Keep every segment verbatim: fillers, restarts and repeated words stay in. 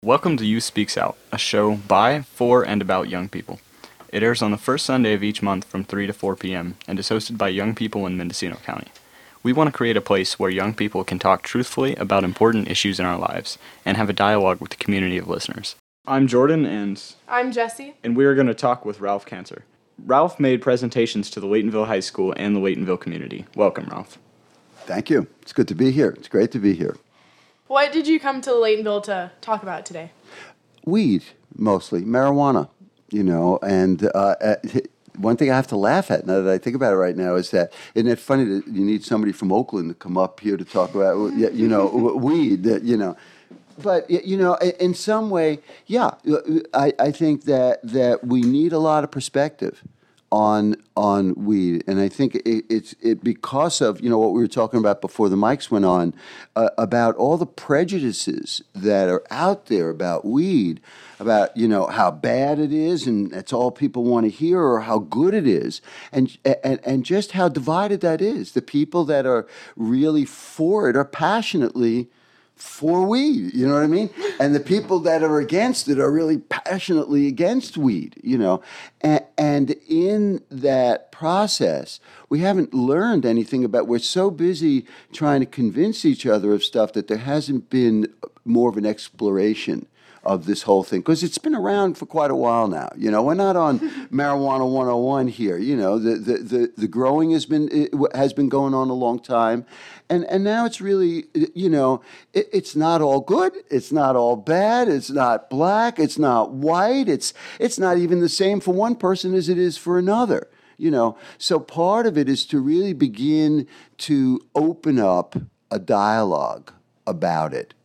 Welcome to Youth Speaks Out, a show by, for, and about young people. It airs on the first Sunday of each month from three to four p.m. and is hosted by young people in Mendocino County. We want to create a place where young people can talk truthfully about important issues in our lives and have a dialogue with the community of listeners. I'm Jordan, and I'm Jesse, and we are going to talk with Ralph Cantor. Ralph made presentations to the Laytonville High School and the Laytonville community. Welcome, Ralph. Thank you. It's good to be here. It's great to be here. what did you come to Laytonville to talk about today? Weed, mostly, marijuana, you know, and uh, uh, one thing I have to laugh at now that I think about it right now is that, isn't it funny that you need somebody from Oakland to come up here to talk about, you know, weed, you know. But, you know, in some way, yeah, I, I think that, that we need a lot of perspective on on weed, and I think it, it's it because of, you know, what we were talking about before the mics went on, uh, about all the prejudices that are out there about weed, about, you know, how bad it is, and that's all people want to hear, or how good it is, and and and just how divided that is. The people that are really for it are passionately for weed, you know what I mean? And the people that are against it are really passionately against weed, you know? And, and in that process, we haven't learned anything about, we're so busy trying to convince each other of stuff that there hasn't been more of an exploration of this whole thing, because it's been around for quite a while now. You know, we're not on marijuana one oh one here. You know, the the the, the growing has been it has been going on a long time, and and now it's really, you know, it, it's not all good. It's not all bad. It's not black. It's not white. It's it's not even the same for one person as it is for another. You know, so part of it is to really begin to open up a dialogue about it.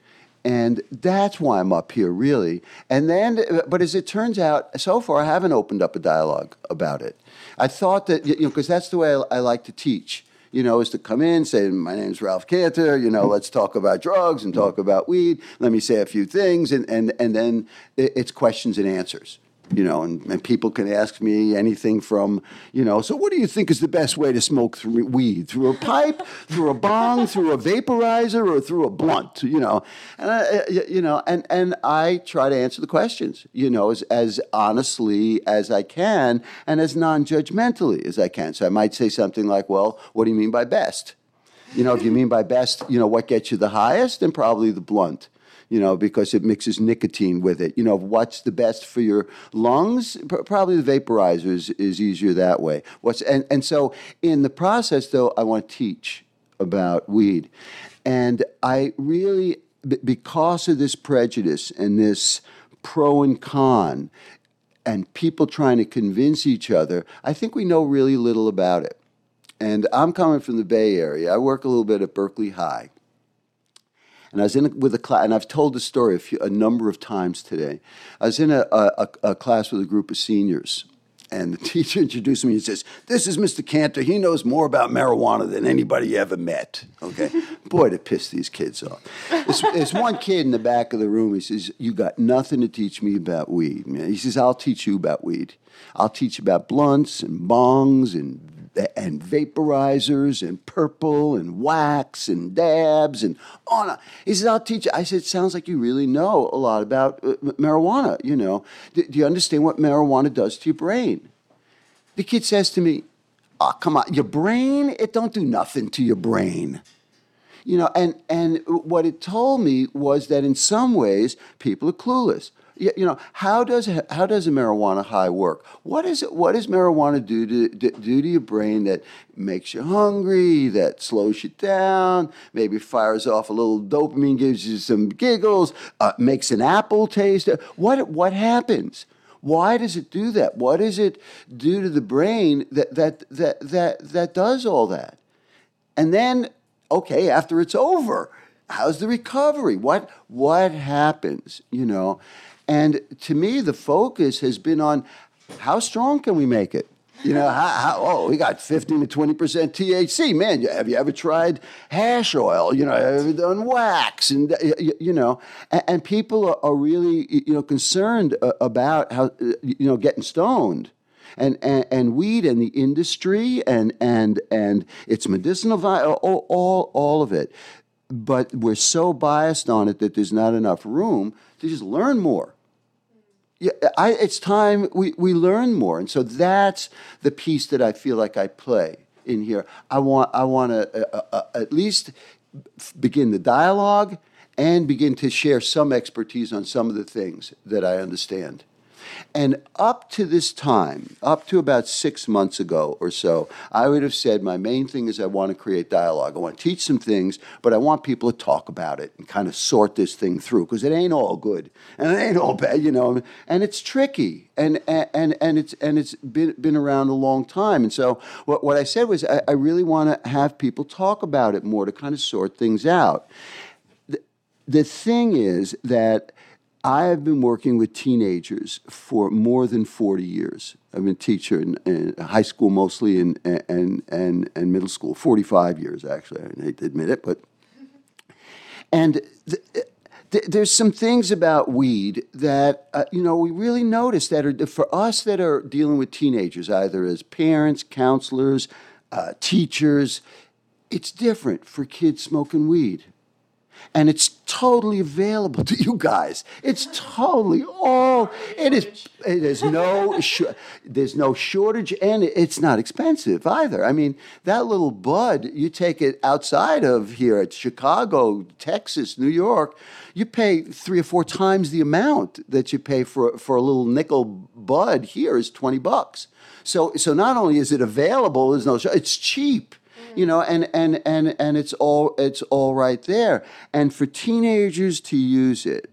And that's why I'm up here, really. And then, but as it turns out, so far I haven't opened up a dialogue about it. I thought that, you know, because that's the way I, I like to teach, you know, is to come in, say, my name's Ralph Cantor, you know, let's talk about drugs and talk about weed. Let me say a few things, and, and, and then it's questions and answers. You know, and, and people can ask me anything from, you know, so what do you think is the best way to smoke through weed? Through a pipe, through a bong, through a vaporizer, or through a blunt, you know? And, I, you know, and, and I try to answer the questions, you know, as, as honestly as I can and as non-judgmentally as I can. So I might say something like, well, what do you mean by best? You know, if you mean by best, you know, what gets you the highest, then probably the blunt. You know, because it mixes nicotine with it. You know, what's the best for your lungs? Probably the vaporizer is, is easier that way. What's and, and so in the process, though, I want to teach about weed. And I really, because of this prejudice and this pro and con and people trying to convince each other, I think we know really little about it. And I'm coming from the Bay Area. I work a little bit at Berkeley High. And I was in a, with a class, and I've told this story a, few, a number of times today. I was in a, a, a class with a group of seniors, and the teacher introduced me and says, "This is Mister Cantor. He knows more about marijuana than anybody you ever met." Okay, boy, to piss these kids off. There's, there's one kid in the back of the room. He says, "You got nothing to teach me about weed, man." He says, "I'll teach you about weed. I'll teach you about blunts and bongs and." and vaporizers and purple and wax and dabs and on. Oh, he says, "I'll teach you." I said, "It sounds like you really know a lot about uh, marijuana, you know. Do, do you understand what marijuana does to your brain?" The kid says to me, "Oh, come on, your brain? It don't do nothing to your brain." You know, and, and what it told me was that in some ways, people are clueless. You know, how does how does a marijuana high work? What is it? What does marijuana do to do to your brain that makes you hungry, that slows you down, maybe fires off a little dopamine, gives you some giggles, uh, makes an apple taste? What what happens? Why does it do that? What does it do to the brain that that that that that does all that? And then, okay, after it's over, how's the recovery? What what happens? You know. And to me, the focus has been on how strong can we make it? You know, how, how, oh, we got fifteen to twenty percent T H C. Man, have you ever tried hash oil? You know, have you done wax? And, you know, and, and people are, are really, you know, concerned about how, you know, getting stoned. And, and and weed and the industry and and and its medicinal value, all, all, all of it. but we're so biased on it that there's not enough room to just learn more. Yeah, I, it's time we, we learn more, and so that's the piece that I feel like I play in here. I want I want to uh, uh, at least begin the dialogue and begin to share some expertise on some of the things that I understand. And up to this time, up to about six months ago or so, I would have said my main thing is I want to create dialogue. I want to teach some things, but I want people to talk about it and kind of sort this thing through, because it ain't all good and it ain't all bad, you know. And it's tricky, and and and it's and it's been been around a long time. And so what what I said was I, I really want to have people talk about it more to kind of sort things out. The, the thing is that I have been working with teenagers for more than forty years. I've been a teacher in, in high school mostly and, and, and, and middle school, forty-five years actually. I hate to admit it, but... And th- th- there's some things about weed that, uh, you know, we really notice that are, for us that are dealing with teenagers, either as parents, counselors, uh, teachers, it's different for kids smoking weed. And it's totally available to you guys. It's totally all. It is. It is no. There's no shortage, and it's not expensive either. I mean, that little bud, you take it outside of here at Chicago, Texas, New York, you pay three or four times the amount that you pay for for a little nickel bud. Here is twenty bucks. So so not only is it available, there's no. It's cheap. You know, and, and, and, and it's all it's all right there. And for teenagers to use it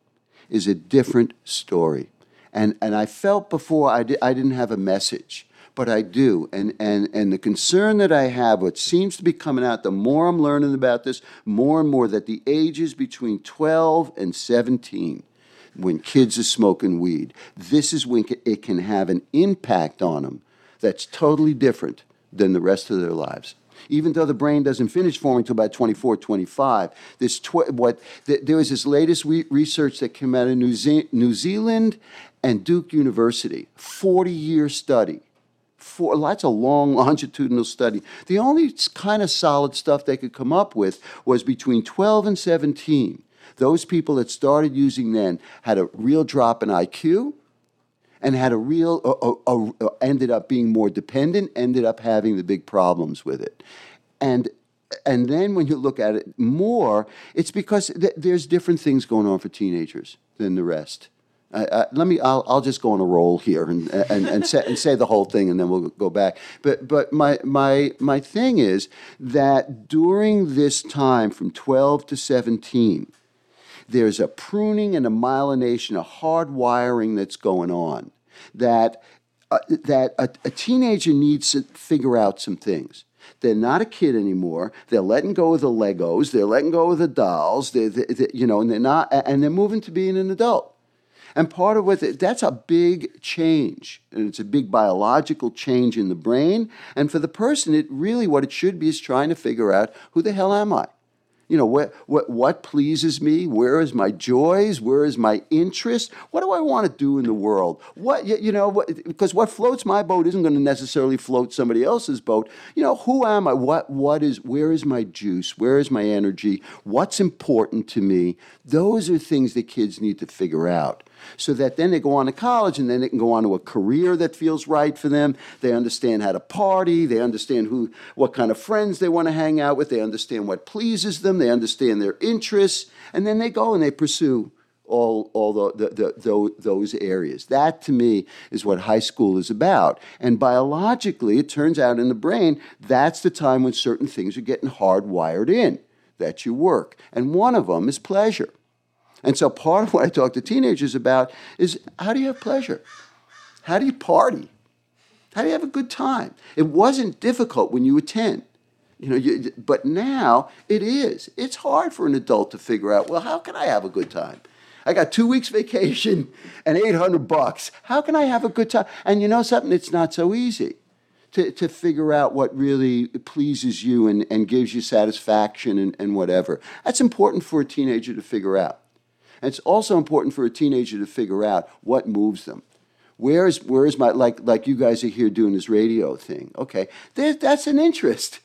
is a different story. And and I felt before I, di- I didn't have a message, but I do. And, and, and the concern that I have, what seems to be coming out, the more I'm learning about this, more and more, that the ages between twelve and seventeen, when kids are smoking weed, this is when it can have an impact on them that's totally different than the rest of their lives. Even though the brain doesn't finish forming until about twenty-four, twenty-five, this tw- what th- there was this latest re- research that came out of New, Ze- New Zealand and Duke University, forty-year study. For, that's a long longitudinal study. The only kind of solid stuff they could come up with was between twelve and seventeen. Those people that started using then had a real drop in I Q, and had a real, uh, uh, uh, ended up being more dependent, ended up having the big problems with it. And and then when you look at it more, it's because th- there's different things going on for teenagers than the rest. Uh, uh, let me, I'll, I'll just go on a roll here and and and say, and say the whole thing, and then we'll go back. But but my my my thing is that during this time from twelve to seventeen, there's a pruning and a myelination, a hard wiring that's going on, that uh, that a, a teenager needs to figure out some things. They're not a kid anymore. They're letting go of the Legos. They're letting go of the dolls. They're, they they you know, and they're not, and they're moving to being an adult. And part of what the, that's a big change, and it's a big biological change in the brain. And for the person, it really what it should be is trying to figure out, who the hell am I? You know, what, what, what pleases me? Where is my joys? Where is my interest? What do I want to do in the world? What, you, you know, what, because what floats my boat isn't going to necessarily float somebody else's boat. You know, who am I? What, what is, where is my juice? Where is my energy? What's important to me? Those are things that kids need to figure out, so that then they go on to college, and then they can go on to a career that feels right for them. They understand how to party. They understand who, what kind of friends they want to hang out with. They understand what pleases them. They understand their interests. And then they go and they pursue all, all the, the, the, the, those areas. That, to me, is what high school is about. And biologically, it turns out in the brain, that's the time when certain things are getting hardwired in, that you work. And one of them is pleasure. And so part of what I talk to teenagers about is, how do you have pleasure? How do you party? How do you have a good time? It wasn't difficult when you were ten. You know, you, but now it is. It's hard for an adult to figure out, well, how can I have a good time? I got two weeks vacation and eight hundred bucks. How can I have a good time? And you know something? It's not so easy to, to figure out what really pleases you and, and gives you satisfaction and, and whatever. That's important for a teenager to figure out. And it's also important for a teenager to figure out what moves them. Where is, where is my, like, like you guys are here doing this radio thing. Okay, there, that's an interest.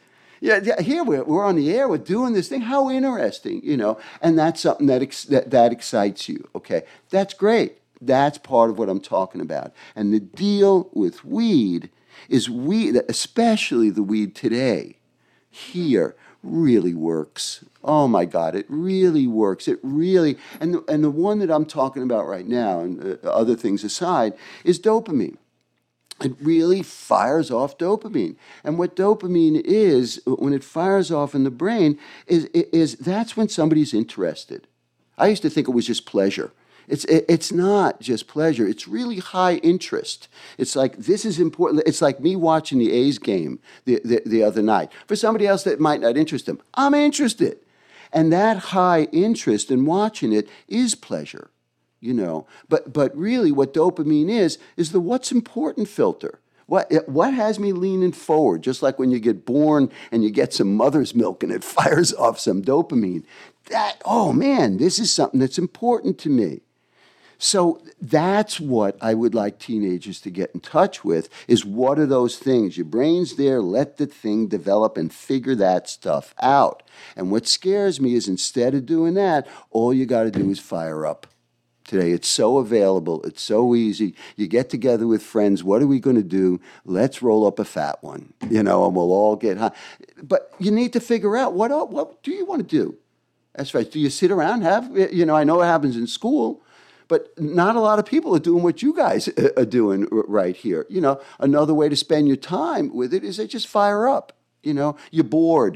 Yeah, yeah, here we're, we're on the air, we're doing this thing. How interesting, you know? And that's something that, ex- that that excites you, okay? That's great. That's part of what I'm talking about. And the deal with weed is weed, especially the weed today, here, really works. Oh my God, it really works. It really, and the, and the one that I'm talking about right now, and uh, other things aside, is dopamine. It really fires off dopamine. And what dopamine is, when it fires off in the brain, is, is that's when somebody's interested. I used to think it was just pleasure. It's, it, it's not just pleasure. It's really high interest. It's like, this is important. It's like me watching the A's game the, the, the other night. For somebody else that might not interest them, I'm interested. And that high interest in watching it is pleasure. You know, but but really what dopamine is, is the what's important filter. What, what has me leaning forward, just like when you get born and you get some mother's milk and it fires off some dopamine. That, oh man, this is something that's important to me. So that's what I would like teenagers to get in touch with, is what are those things? Your brain's there, let the thing develop and figure that stuff out. And what scares me is instead of doing that, all you got to do is fire up. Today, it's so available. It's so easy. You get together with friends. What are we going to do? Let's roll up a fat one, you know, and we'll all get high. But you need to figure out what what do you want to do? That's right. Do you sit around, have, you know, I know it happens in school, but not a lot of people are doing what you guys are doing right here. You know, another way to spend your time with it is they just fire up. You know, you're bored.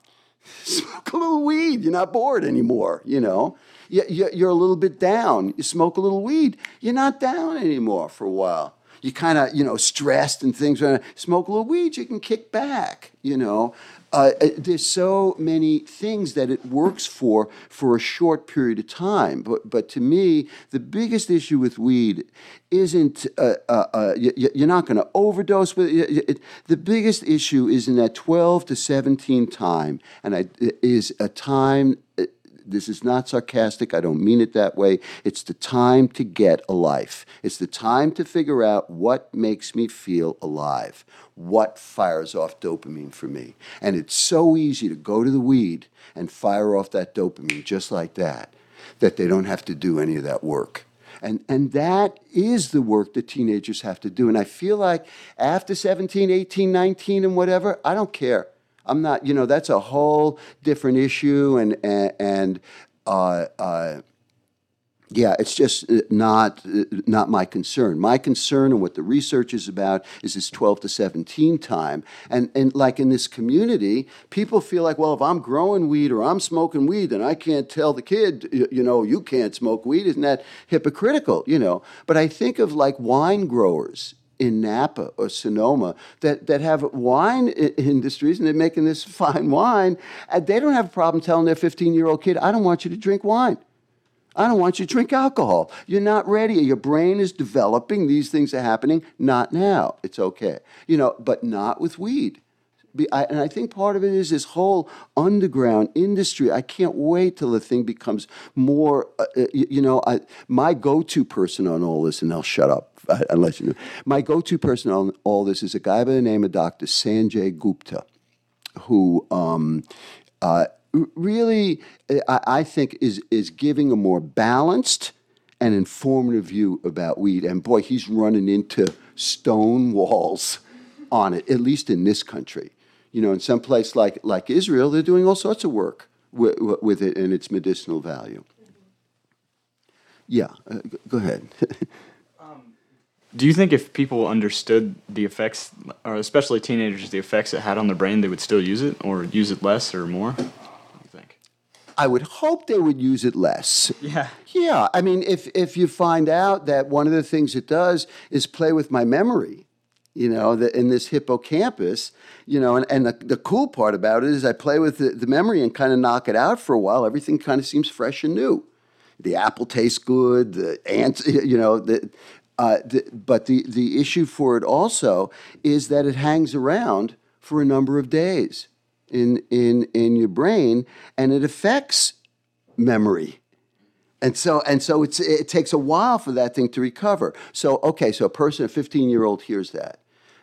Smoke a little weed. You're not bored anymore, you know. You're a little bit down. You smoke a little weed. You're not down anymore for a while. You kind of, you know, stressed and things. Smoke a little weed, you can kick back, you know. Uh, there's so many things that it works for for a short period of time. But but to me, the biggest issue with weed isn't, uh, uh, uh, you, you're not going to overdose with it. it. The biggest issue is in that twelve to seventeen time, and I, is a time. This is not sarcastic. I don't mean it that way. It's the time to get a life. It's the time to figure out what makes me feel alive, what fires off dopamine for me. And it's so easy to go to the weed and fire off that dopamine just like that, that they don't have to do any of that work. And, and that is the work that teenagers have to do. And I feel like after seventeen, eighteen, nineteen, and whatever, I don't care. I'm not, you know, that's a whole different issue, and and, and uh, uh, yeah, it's just not not my concern. My concern and what the research is about is this twelve to seventeen time, and and like in this community, people feel like, well, if I'm growing weed or I'm smoking weed, then I can't tell the kid, you know, you can't smoke weed. Isn't that hypocritical? You know, but I think of like wine growers in Napa or Sonoma that, that have wine I- industries and they're making this fine wine, and they don't have a problem telling their fifteen-year-old kid, I don't want you to drink wine. I don't want you to drink alcohol. You're not ready. Your brain is developing. These things are happening. Not now. It's okay. You know, but not with weed. Be, I, and I think part of it is this whole underground industry. I can't wait till the thing becomes more, uh, you, you know, I, my go-to person on all this, and they'll shut up unless you know. My go-to person on all this is a guy by the name of Doctor Sanjay Gupta, who um, uh, really, I, I think, is, is giving a more balanced and informative view about weed. And boy, he's running into stone walls on it, at least in this country. You know, in some place like, like Israel, they're doing all sorts of work with, with it and its medicinal value. Yeah, uh, go ahead. Do you think if people understood the effects, or especially teenagers, the effects it had on their brain, they would still use it, or use it less or more? What do you think? I would hope they would use it less. Yeah. Yeah, I mean, if, if you find out that one of the things it does is play with my memory, you know, the, in this hippocampus, you know, and, and the, the cool part about it is I play with the, the memory and kind of knock it out for a while. Everything kind of seems fresh and new. The apple tastes good, the ants, you know, the, uh, the, but the, the issue for it also is that it hangs around for a number of days in, in, in your brain, and it affects memory. And so, and so it's, it takes a while for that thing to recover. So, okay, so a person, a fifteen-year-old hears that.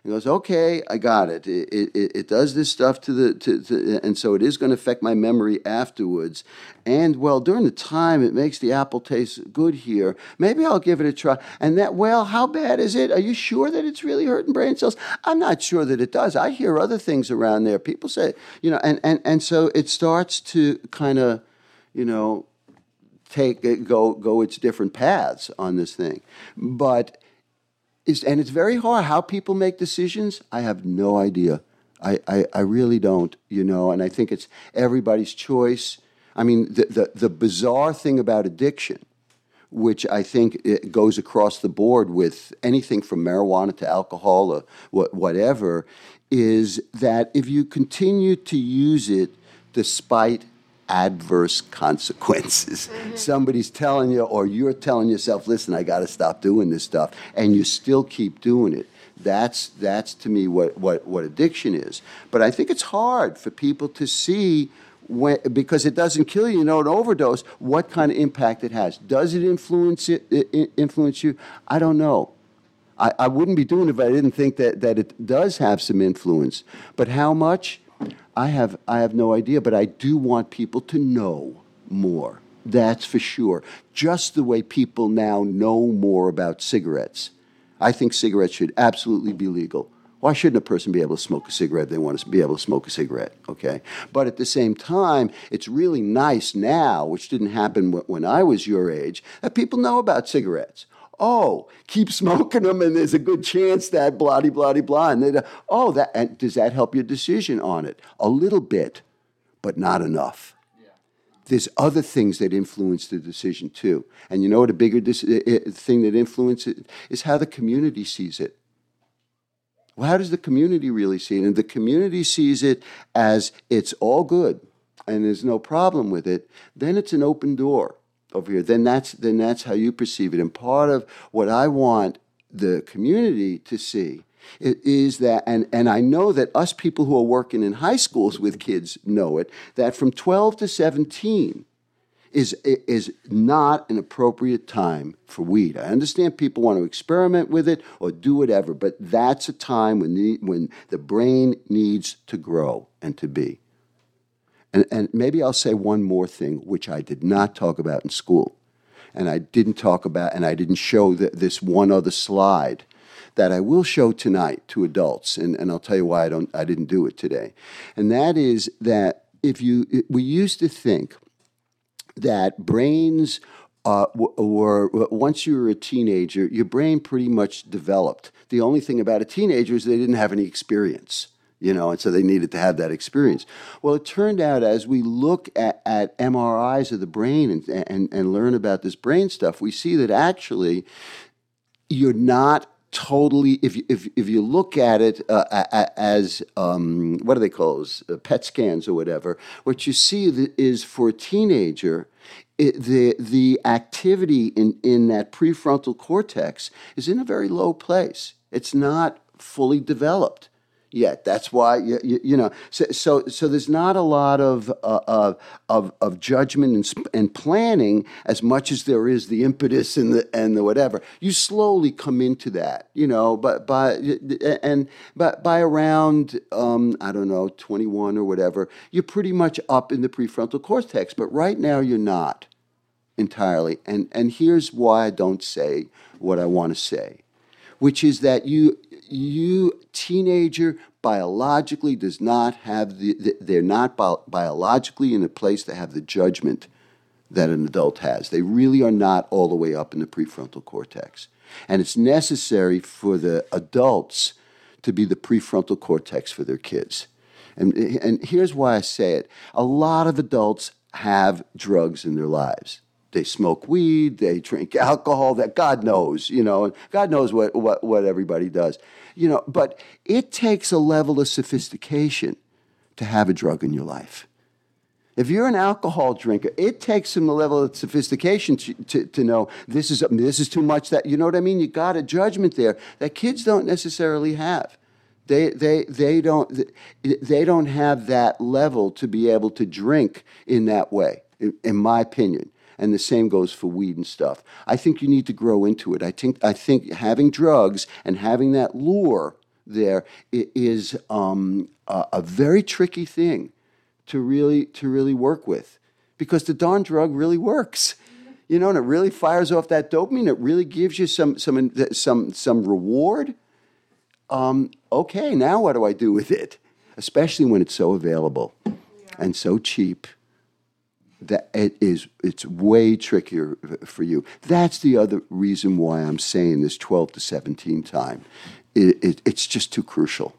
He goes, okay, I got it. It, it, it does this stuff to the, to, to, and so it is going to affect my memory afterwards. And, well, during the time it makes the apple taste good here, maybe I'll give it a try. And that, well, how bad is it? Are you sure that it's really hurting brain cells? I'm not sure that it does. I hear other things around there. People say, you know, and, and, and so it starts to kind of, you know, take it, go, go its different paths on this thing. But Is, and it's very hard. How people make decisions, I have no idea. I, I, I really don't, you know, and I think it's everybody's choice. I mean, the, the, the bizarre thing about addiction, which I think it goes across the board with anything from marijuana to alcohol or what, whatever, is that if you continue to use it despite adverse consequences. Mm-hmm. Somebody's telling you, or you're telling yourself, listen, I got to stop doing this stuff, and you still keep doing it. That's, that's to me what, what, what addiction is. But I think it's hard for people to see, when, because it doesn't kill you, you know, an overdose, what kind of impact it has. Does it influence, it, it influence you? I don't know. I, I wouldn't be doing it if I didn't think that, that it does have some influence. But how much? I have I have no idea, but I do want people to know more. That's for sure. Just the way people now know more about cigarettes. I think cigarettes should absolutely be legal. Why shouldn't a person be able to smoke a cigarette if they want to be able to smoke a cigarette, okay? But at the same time, it's really nice now, which didn't happen when I was your age, that people know about cigarettes. Oh, keep smoking them, and there's a good chance that blah, blah, blah. And they, oh, that, and does that help your decision on it? A little bit, but not enough. Yeah. There's other things that influence the decision, too. And you know what a bigger dis- thing that influences it is how the community sees it. Well, how does the community really see it? And the community sees it as it's all good, and there's no problem with it. Then it's an open door. Over here, then that's then that's how you perceive it. And part of what I want the community to see is that, and, and I know that us people who are working in high schools with kids know it, that from twelve to seventeen is is not an appropriate time for weed. I understand people want to experiment with it or do whatever, but that's a time when the, when the brain needs to grow and to be. And, and maybe I'll say one more thing, which I did not talk about in school. And I didn't talk about, and I didn't show the, this one other slide that I will show tonight to adults. And, and I'll tell you why I don't, I didn't do it today. And that is that if you, we used to think that brains uh, were, once you were a teenager, your brain pretty much developed. The only thing about a teenager is they didn't have any experience. You know, and so they needed to have that experience. Well, it turned out as we look at, at M R Is of the brain and, and, and learn about this brain stuff, we see that actually you're not totally, if you, if, if you look at it uh, as, um, what do they call those, uh, P E T scans or whatever, what you see is for a teenager, it, the, the activity in, in that prefrontal cortex is in a very low place. It's not fully developed yet. That's why you, you, you know. So, so so there's not a lot of uh, of of judgment and, and planning as much as there is the impetus and the and the whatever. You slowly come into that, you know. But by and but by around um, I don't know twenty-one or whatever, you're pretty much up in the prefrontal cortex. But right now you're not entirely. And and here's why I don't say what I want to say, which is that you. You, teenager, biologically does not have the, they're not bi- biologically in a place to have the judgment that an adult has. They really are not all the way up in the prefrontal cortex. And it's necessary for the adults to be the prefrontal cortex for their kids. And, and here's why I say it. A lot of adults have drugs in their lives. They smoke weed, they drink alcohol, that God knows, you know, and God knows what, what, what everybody does. You know, but it takes a level of sophistication to have a drug in your life. If you're an alcohol drinker, it takes some level of sophistication to, to, to know this is this is too much. That you know what I mean. You got a judgment there that kids don't necessarily have. They they they don't they don't have that level to be able to drink in that way, in, in my opinion. And the same goes for weed and stuff. I think you need to grow into it. I think I think having drugs and having that lure there i- is um, a, a very tricky thing to really to really work with, because the darn drug really works, you know, and it really fires off that dopamine. It really gives you some some some some reward. Um, okay, now what do I do with it? Especially when it's so available and so cheap. That it is, it's way trickier for you. That's the other reason why I'm saying this twelve to seventeen time. It, it, it's just too crucial.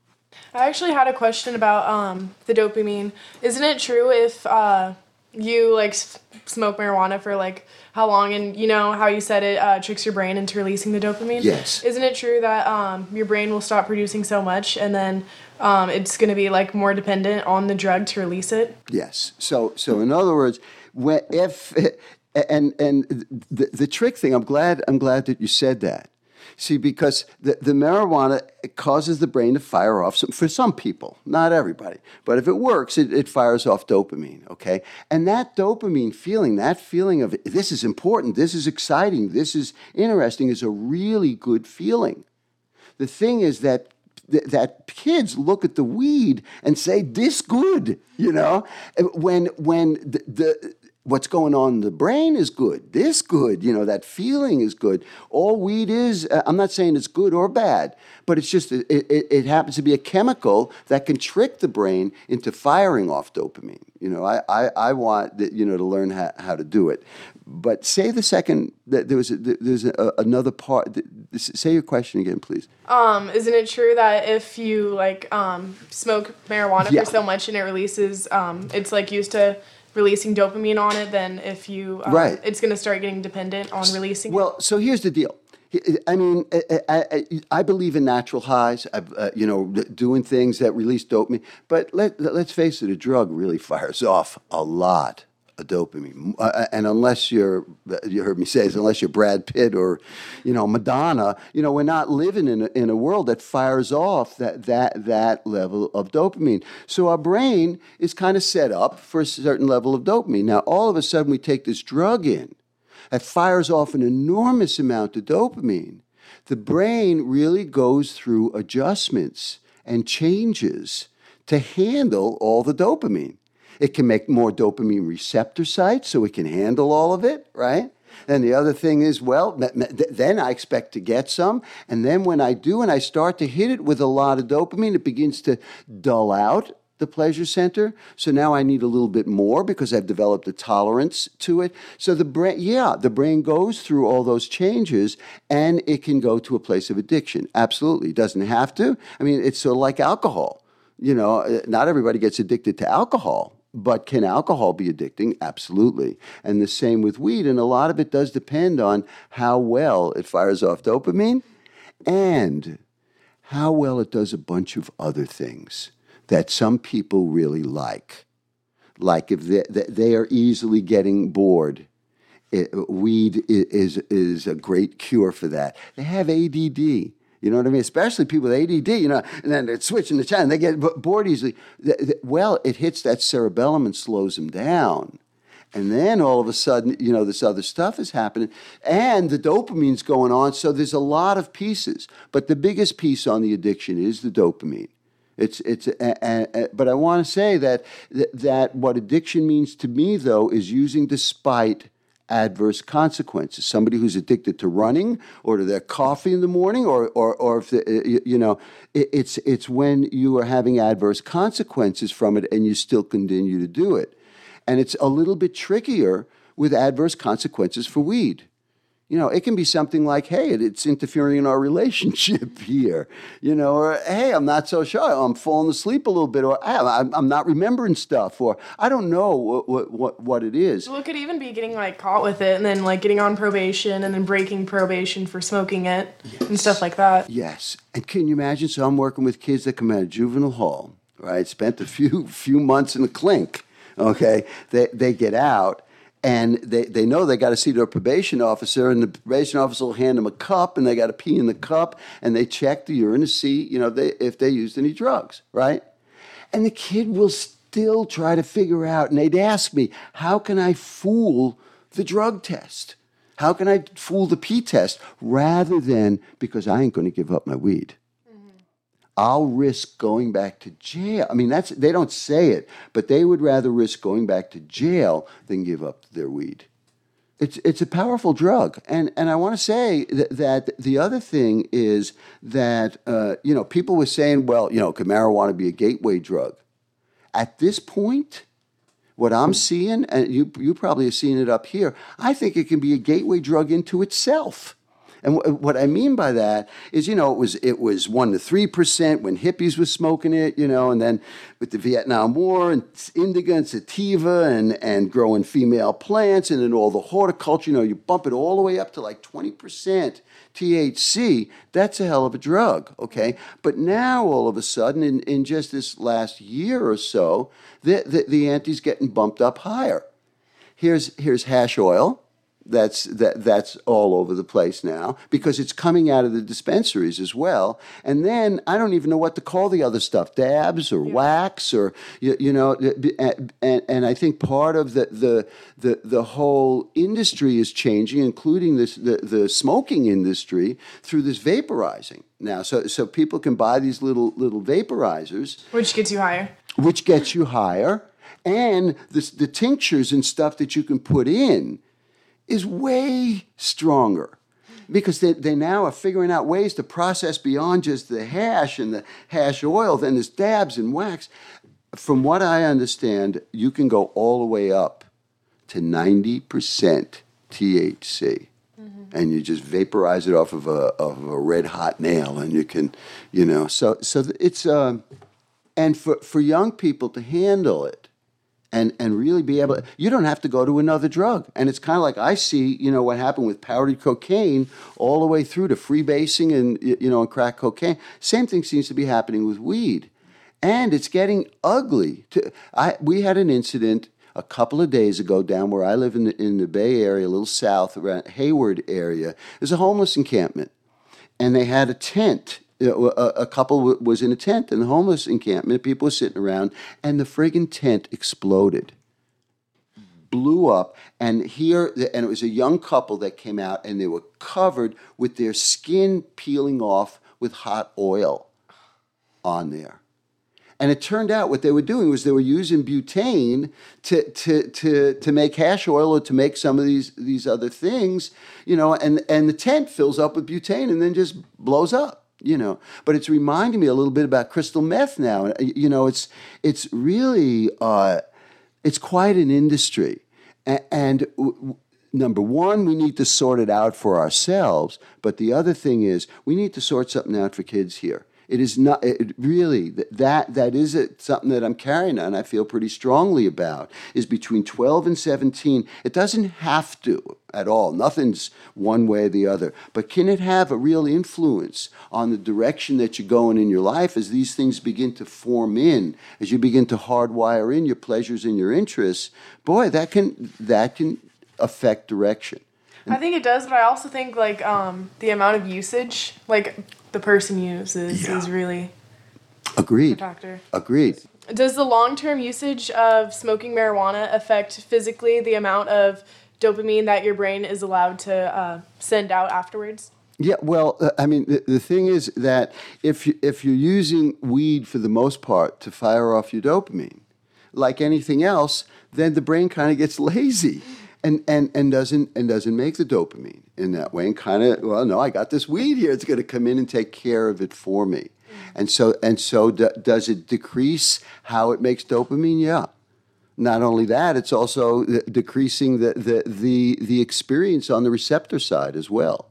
I actually had a question about um, the dopamine. Isn't it true if uh, you like s- smoke marijuana for like how long, and you know how you said it uh, tricks your brain into releasing the dopamine? Yes. Isn't it true that um, your brain will stop producing so much, and then um, it's going to be like more dependent on the drug to release it? Yes. So, so in other words, when, if and and the, the trick thing, I'm glad I'm glad that you said that. See, because the, the marijuana causes the brain to fire off some, for some people, not everybody. But if it works, it, it fires off dopamine, okay? And that dopamine feeling, that feeling of this is important, this is exciting, this is interesting, is a really good feeling. The thing is that that kids look at the weed and say, this good, you know? When, when the, the what's going on in the brain is good. This good, you know, that feeling is good. All weed is, uh, I'm not saying it's good or bad, but it's just, it, it, it happens to be a chemical that can trick the brain into firing off dopamine. You know, I, I, I want, the, you know, to learn how, how to do it. But say the second, that there was a, there's a, another part, say your question again, please. Um, isn't it true that if you like um, smoke marijuana Yeah. for so much and it releases, um, it's like used to releasing dopamine on it, then if you, um, Right. it's going to start getting dependent on releasing it? Well, so here's the deal. I mean, I, I, I believe in natural highs, uh, you know, doing things that release dopamine. But let, let's face it, a drug really fires off a lot of dopamine. Uh, and unless you're, you heard me say this, unless you're Brad Pitt or, you know, Madonna, you know, we're not living in a, in a world that fires off that, that, that level of dopamine. So our brain is kind of set up for a certain level of dopamine. Now, all of a sudden, we take this drug in that fires off an enormous amount of dopamine. The brain really goes through adjustments and changes to handle all the dopamine. It can make more dopamine receptor sites so it can handle all of it, right? And the other thing is, well, then I expect to get some. And then when I do and I start to hit it with a lot of dopamine, it begins to dull out the pleasure center. So now I need a little bit more because I've developed a tolerance to it. So the brain, yeah, the brain goes through all those changes and it can go to a place of addiction. Absolutely. It doesn't have to. I mean, it's sort of like alcohol. You know, not everybody gets addicted to alcohol. But can alcohol be addicting? Absolutely. And the same with weed. And a lot of it does depend on how well it fires off dopamine and how well it does a bunch of other things that some people really like. Like if they, they are easily getting bored, it, weed is, is a great cure for that. They have A D D. You know what I mean? Especially people with A D D, you know, and then they're switching the channel. They get bored easily. Well, it hits that cerebellum and slows them down. And then all of a sudden, you know, this other stuff is happening. And the dopamine's going on. So there's a lot of pieces. But the biggest piece on the addiction is the dopamine. It's it's, a, a, a, but I want to say that that what addiction means to me, though, is using despite adverse consequences. Somebody who's addicted to running or to their coffee in the morning, or or or if the, you know, it, it's it's when you are having adverse consequences from it and you still continue to do it, and it's a little bit trickier with adverse consequences for weed. You know, it can be something like, hey, it's interfering in our relationship here, you know, or, hey, I'm not so sure, I'm falling asleep a little bit, or hey, I'm, I'm not remembering stuff, or I don't know what, what, what it is. Well, it could even be getting, like, caught with it and then, like, getting on probation and then breaking probation for smoking it yes. and stuff like that. Yes. And can you imagine? So I'm working with kids that come out of juvenile hall, right, spent a few few months in the clink, okay? They, they get out. And they, they know they got to see their probation officer, and the probation officer will hand them a cup, and they got to pee in the cup, and they check the urine to see, you know, they, if they used any drugs, right? And the kid will still try to figure out, and they'd ask me, how can I fool the drug test? How can I fool the pee test? Rather than, because I ain't going to give up my weed. Mm-hmm. I'll risk going back to jail. I mean, that's they don't say it, but they would rather risk going back to jail than give up their weed. It's it's a powerful drug, and and I want to say that, that the other thing is that uh, you know people were saying, well, you know, could marijuana be a gateway drug? At this point, what I'm seeing, and you you probably have seen it up here, I think it can be a gateway drug into itself. And w- what I mean by that is, you know, it was it was one to three percent when hippies were smoking it, you know, and then with the Vietnam War and indica and sativa and and growing female plants and then all the horticulture, you know, you bump it all the way up to like twenty percent T H C. That's a hell of a drug, okay? But now all of a sudden, in, in just this last year or so, the the, the ante's getting bumped up higher. Here's here's hash oil. That's that that's all over the place now because it's coming out of the dispensaries as well. And then I don't even know what to call the other stuff, dabs or yeah. wax or you, you know. And, and I think part of the, the the the whole industry is changing, including this the, the smoking industry through this vaporizing now. So so people can buy these little little vaporizers, which gets you higher. Which gets you higher, and the the tinctures and stuff that you can put in is way stronger because they, they now are figuring out ways to process beyond just the hash and the hash oil. Then there's dabs and wax. From what I understand, you can go all the way up to ninety percent T H C. Mm-hmm. And you just vaporize it off of a of a red hot nail, and you can, you know. So so it's um, and for for young people to handle it. And and really be able to, you don't have to go to another drug. And it's kind of like I see, you know, what happened with powdered cocaine all the way through to freebasing and, you know, and crack cocaine. Same thing seems to be happening with weed. And it's getting ugly. To, I We had an incident a couple of days ago down where I live in the, in the Bay Area, a little south, around Hayward area. There's a homeless encampment. And they had a tent. You know, a, a couple w- was in a tent in the homeless encampment. People were sitting around, and the friggin' tent exploded, blew up. And here, and it was a young couple that came out, and they were covered with their skin peeling off with hot oil on there. And it turned out what they were doing was they were using butane to to to to make hash oil or to make some of these these other things, you know. And and the tent fills up with butane and then just blows up. You know, but it's reminding me a little bit about crystal meth now. You know, it's it's really uh, it's quite an industry, and, and w- number one, we need to sort it out for ourselves. But the other thing is, we need to sort something out for kids here. It is not it really that that is it, something that I'm carrying on. I feel pretty strongly about is between twelve and seventeen. It doesn't have to at all. Nothing's one way or the other. But can it have a real influence on the direction that you're going in your life as these things begin to form in, as you begin to hardwire in your pleasures and your interests? Boy, that can that can affect direction. I think it does, but I also think like um, the amount of usage, like the person uses, yeah. is really agreed. a factor. Agreed. Does the long-term usage of smoking marijuana affect physically the amount of dopamine that your brain is allowed to uh, send out afterwards? Yeah, well, uh, I mean, the, the thing is that if you, if you're using weed for the most part to fire off your dopamine, like anything else, then the brain kind of gets lazy. And, and and doesn't and doesn't make the dopamine in that way, and kind of, well, no, I got this weed here; it's going to come in and take care of it for me. Mm-hmm. And so and so, d- does it decrease how it makes dopamine? Yeah. Not only that, it's also decreasing the the the, the experience on the receptor side as well.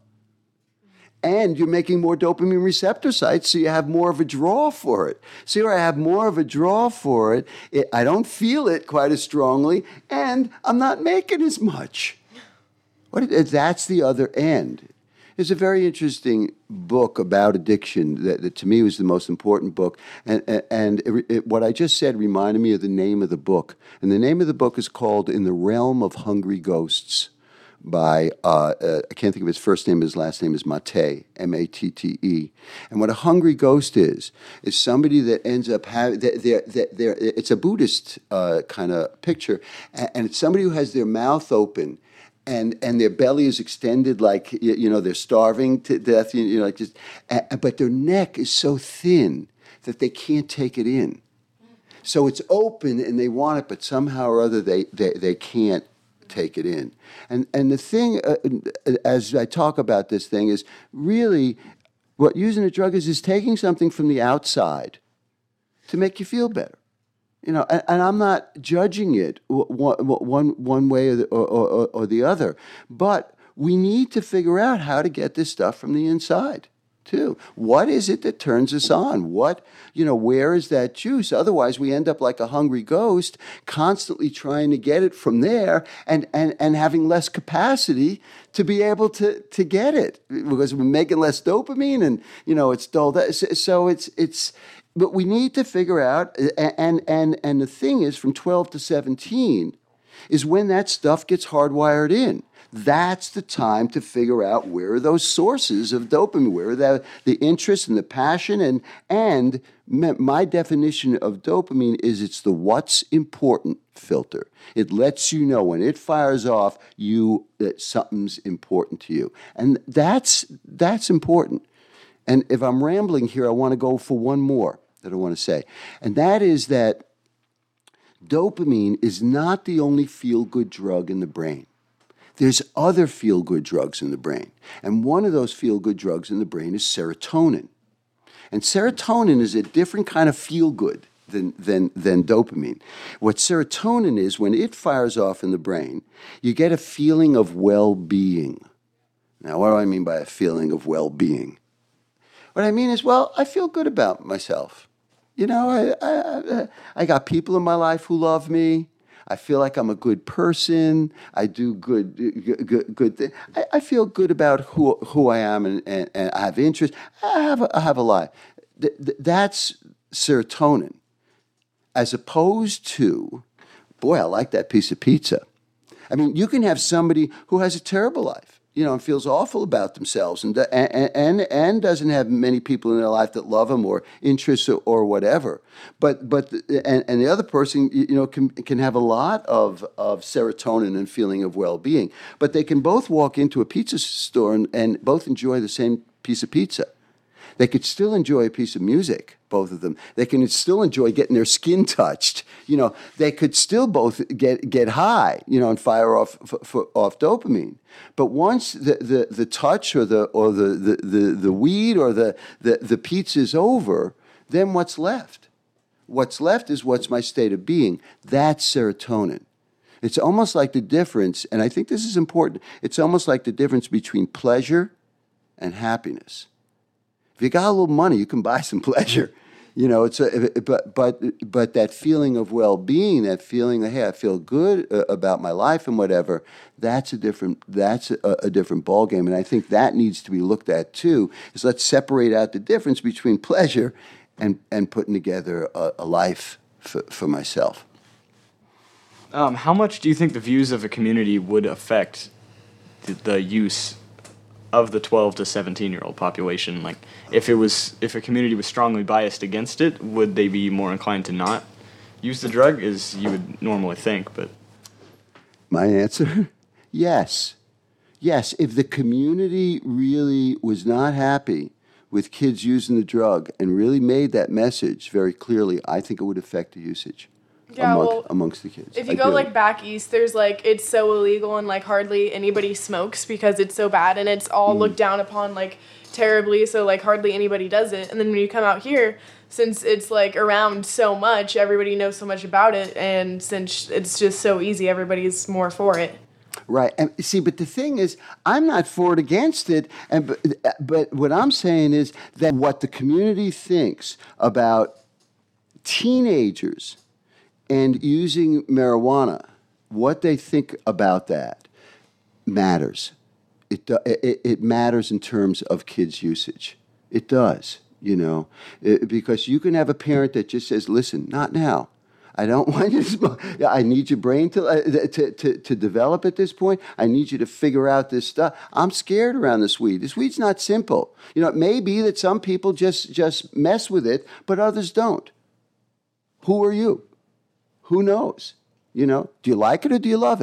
And you're making more dopamine receptor sites, so you have more of a draw for it. See where I have more of a draw for it, it, I don't feel it quite as strongly, and I'm not making as much. What, that's the other end. There's a very interesting book about addiction that, that to me was the most important book. And, and it, it, what I just said reminded me of the name of the book. And the name of the book is called In the Realm of Hungry Ghosts. By, uh, uh, I can't think of his first name, his last name is Matte, M A T T E. And what a hungry ghost is, is somebody that ends up having, they're, they're, they're, it's a Buddhist uh, kind of picture, and, and it's somebody who has their mouth open, and, and their belly is extended like, you know, they're starving to death, you know, like just, uh, but their neck is so thin that they can't take it in. So it's open and they want it, but somehow or other they, they, they can't take it in. And and the thing, uh, as I talk about this thing, is really what using a drug is, is taking something from the outside to make you feel better. You know, and, and I'm not judging it one, one, one way or the, or, or, or the other, but we need to figure out how to get this stuff from the inside. Too. What is it that turns us on? What, you know, where is that juice? Otherwise, we end up like a hungry ghost, constantly trying to get it from there and, and, and having less capacity to be able to, to get it because we're making less dopamine and, you know, it's dull. So it's, it's, but we need to figure out, and, and, and the thing is from twelve to seventeen is when that stuff gets hardwired in. That's the time to figure out where are those sources of dopamine, where are the, the interest and the passion. And, and my definition of dopamine is it's the what's important filter. It lets you know when it fires off, you that something's important to you. And that's, that's important. And if I'm rambling here, I want to go for one more that I want to say. And that is that dopamine is not the only feel-good drug in the brain. There's other feel-good drugs in the brain. And one of those feel-good drugs in the brain is serotonin. And serotonin is a different kind of feel-good than, than, than dopamine. What serotonin is, when it fires off in the brain, you get a feeling of well-being. Now, what do I mean by a feeling of well-being? What I mean is, well, I feel good about myself. You know, I, I, I got people in my life who love me. I feel like I'm a good person. I do good, good, good things. I, I feel good about who who I am, and, and, and I have interest. I have a, I have a life. Th- th- that's serotonin, as opposed to, boy, I like that piece of pizza. I mean, you can have somebody who has a terrible life, you know, and feels awful about themselves, and and and, and doesn't have many people in their life that love them or interests or, or whatever. But but and, and the other person, you know, can can have a lot of, of serotonin and feeling of well-being. But they can both walk into a pizza store and, and both enjoy the same piece of pizza. They could still enjoy a piece of music, both of them. They can still enjoy getting their skin touched. You know, they could still both get get high, you know, and fire off f- f- off dopamine. But once the, the, the touch or the or the, the, the, the weed or the, the, the pizza is over, then what's left? What's left is what's my state of being. That's serotonin. It's almost like the difference, and I think this is important, it's almost like the difference between pleasure and happiness. If you got a little money, you can buy some pleasure. You know, it's a, but but but that feeling of well-being, that feeling that, hey, I feel good uh, about my life and whatever, that's a different that's a, a different ballgame. And I think that needs to be looked at too. Is let's separate out the difference between pleasure and and putting together a, a life for, for myself. Um, how much do you think the views of a community would affect the, the use of the twelve to seventeen year old population? Like, if it was, if a community was strongly biased against it, would they be more inclined to not use the drug, as you would normally think? But my answer, yes, yes. If the community really was not happy with kids using the drug and really made that message very clearly, I think it would affect the usage. Yeah, amongst, well, amongst the kids. If you I go do. like back east, there's like it's so illegal and like hardly anybody smokes because it's so bad and it's all mm. looked down upon like terribly. So like hardly anybody does it. And then when you come out here, since it's like around so much, everybody knows so much about it, and since it's just so easy, everybody's more for it. Right. And see, but the thing is, I'm not for it against it. And but, but what I'm saying is that what the community thinks about teenagers and using marijuana, what they think about that matters. It, it, it matters in terms of kids' usage. It does, you know, it, because you can have a parent that just says, listen, not now. I don't want you to smoke. I need your brain to, uh, to, to, to develop at this point. I need you to figure out this stuff. I'm scared around this weed. This weed's not simple. You know, it may be that some people just, just mess with it, but others don't. Who are you? Who knows? You know, do you like it or do you love it?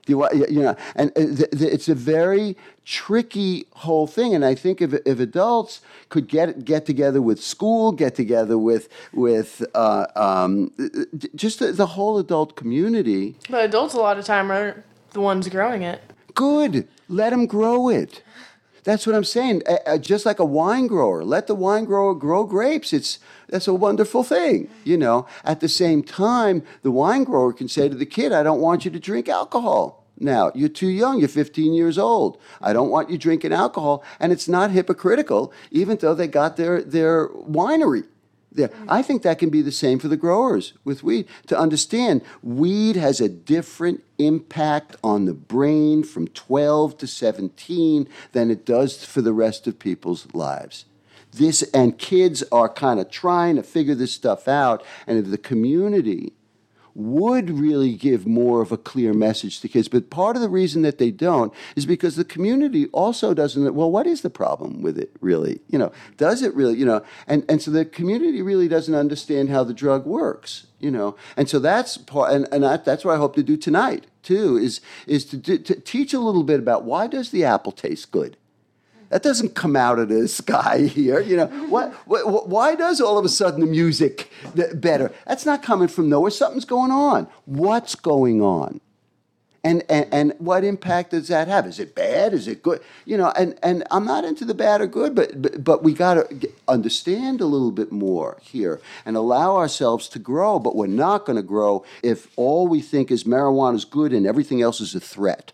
Do you, wa- you know, and uh, th- th- it's a very tricky whole thing. And I think if, if adults could get get together with school, get together with with uh, um, just the, the whole adult community, But adults a lot of time are the ones growing it. good. Let them grow it. That's what I'm saying. Uh, uh, just like a wine grower, let the wine grower grow grapes. It's that's a wonderful thing, you know. At the same time, the wine grower can say to the kid, "I don't want you to drink alcohol. Now, you're too young. You're fifteen years old. I don't want you drinking alcohol." And it's not hypocritical, even though they got their their winery there. I think that can be the same for the growers with weed. To understand, weed has a different impact on the brain from twelve to seventeen than it does for the rest of people's lives. This and kids are kind of trying to figure this stuff out, and if the community would really give more of a clear message to kids. But part of the reason that they don't is because the community also doesn't, well, what is the problem with it really? You know, does it really, you know, and, and so the community really doesn't understand how the drug works, you know. And so that's part, and, and I, that's what I hope to do tonight too, is, is to, do, to teach a little bit about why does the apple taste good? That doesn't come out of the sky here, you know. What, what, why does all of a sudden the music better? That's not coming from nowhere. Something's going on. What's going on? And, and and what impact does that have? Is it bad? Is it good? You know, and, and I'm not into the bad or good, but but, but we got to understand a little bit more here and allow ourselves to grow. But we're not going to grow if all we think is marijuana is good and everything else is a threat.